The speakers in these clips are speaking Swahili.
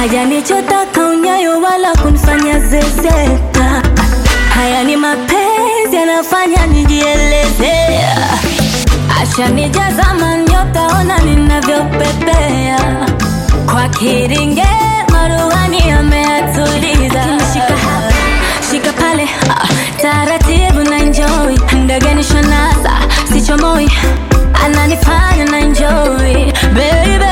hajanichota unyayo wala kunifanya zezeta. Haya ni mapenzi yanafanya nijieleze. Ashanijaza manyota, ona ninavyopepea. Kwa kiringe maruhani ameatuliza. Shika hapa, shika pale, taratibu na enjoy. Ndege nishanasa, sichomoi, ananifanya na enjoy. Baby,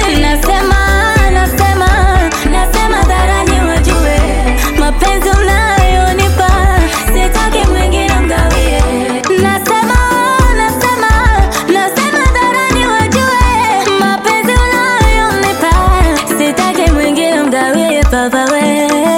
nasema dharani wajue. Mapenzi unayonipa, sitaki mwingine mgawie. Nasema dharani wajue. Mapenzi unayonipa, sitaki mwingine mgawie, baba we.